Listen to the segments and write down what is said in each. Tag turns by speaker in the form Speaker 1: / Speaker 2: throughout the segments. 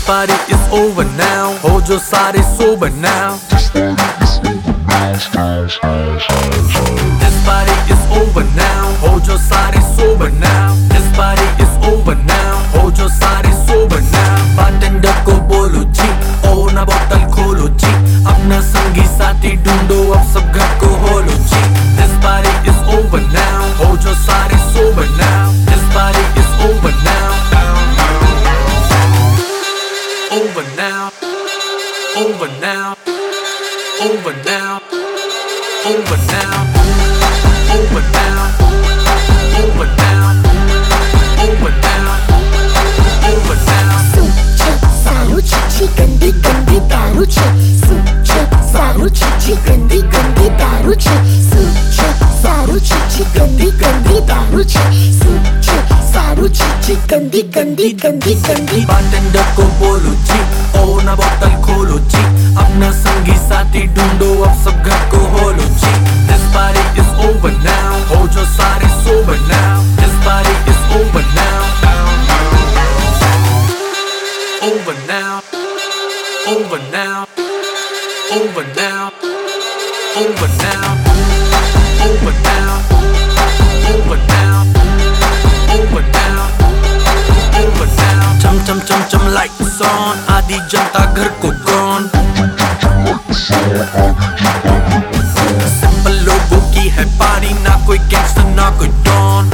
Speaker 1: party is over now, हो जो सारे sober now. This party is over now, हो जो सारे sober now. This party is over now, हो जो सारे sober now. Bartender को बोलो जी, ओ ना बोतल खोलो जी, अपना संगी साथी ढूंढो अब सब घर को होलो जी. This party is over now, हो जो सारे sober now. This party is over now. Over now, over now, over now, over now, over now, over now, over now, over now.
Speaker 2: सूचे सारू चिची गंदी गंदी दारू छे. सूचे सारू चिची गंदी गंदी दारू छे. सूचे सारू चिची गंदी गंदी दारू छे. सूचे सारू चिची गंदी गंदी गंदी गंदी.
Speaker 1: Bartender को बोलो जी, ओ ना बोतल खोलो जी, अपना संगी साथी ढूंढो अब सब घर को होलो जी. This party is over now, हो जो सारे sober now. This party is over now. Over now, over now, over now, over now, over now, over now, over now, over now. Chum chum chum chum lights on, आधी जनता घर को gone. Simple लोगों की है पारी, ना कोई gangster ना कोई don.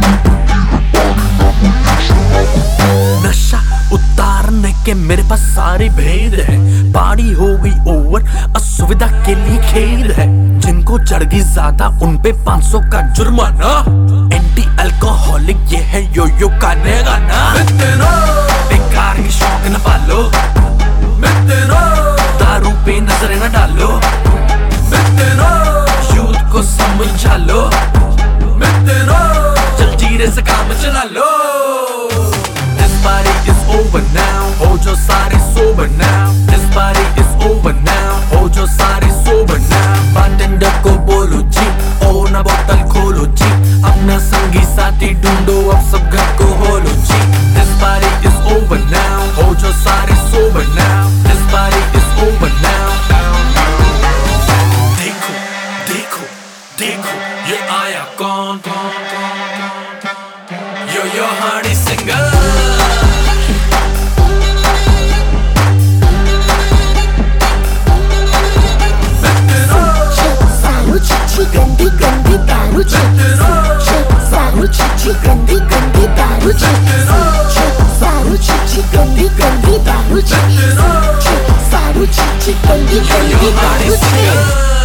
Speaker 1: नशा उतारने के मेरे पास सारे भेद है. पार्टी हो गई ओवर, असुविधा के लिए खेद है. जिनको चढ़ गई ज्यादा उन पे 500 का जुर्माना. एंटी अल्कोहलिक ये है यो यो खाने का ना. बेकार की शौक न पालो, दारू पे नजर न डालो, यूथ को समझा लो, जलजीरे से काम चला लो. This party is over now, हो जो सारे sober now. This party is over now, हो जो सारे sober now. Bartender को बोलो जी, ओ ना बोतल खोलो जी, अपना संगी साथी ढूंढो अब सब घर को होलो जी. This party is over now, हो जो सारे sober now. This party is over now. देखो देखो देखो ये आया कौन, यो honey singer.
Speaker 2: गंदी गंदी दारू छे. सूचे सारू चिची गंदी गंदी दारू छे. सूचे सारू चिची गंदी गंदी दारू छे. सूचे सारू चिची गंदी गंदी दारू छे.